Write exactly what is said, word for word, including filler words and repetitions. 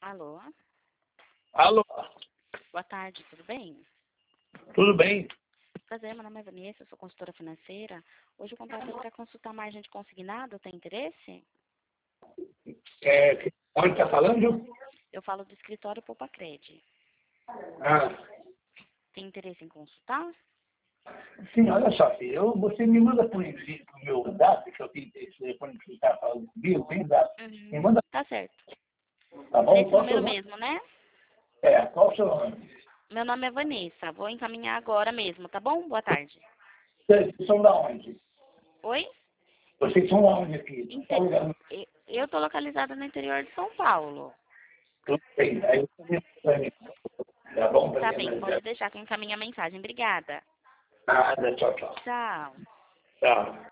Alô? Alô, Boa tarde, tudo bem? tudo bem? Prazer, meu nome é Vanessa, eu sou consultora financeira. Hoje o contato é para consultar margem de consignado, tem interesse? É, que- onde está falando? Eu falo do escritório Poupa Cred. Ah, Tem interesse em consultar? sim, olha só, filho, eu, você me manda por envio o meu zap, que eu tenho esse telefone que você está falando comigo, tem zap. Uhum. Me manda, Tá certo. tá bom? Nesse Qual o seu número nome? mesmo, né? É, qual o seu nome? Meu nome é Vanessa, vou encaminhar agora mesmo, tá bom? Boa tarde. Vocês são da onde? Oi? Vocês são da onde aqui? Tá Inte- ligado? e- Eu tô localizada no interior de São Paulo. Tudo bem, aí eu tenho tá bom, Tá bem, Vanessa? pode deixar que eu encaminhe a mensagem. Obrigada. Nada, tchau, tchau. Tchau. Tchau.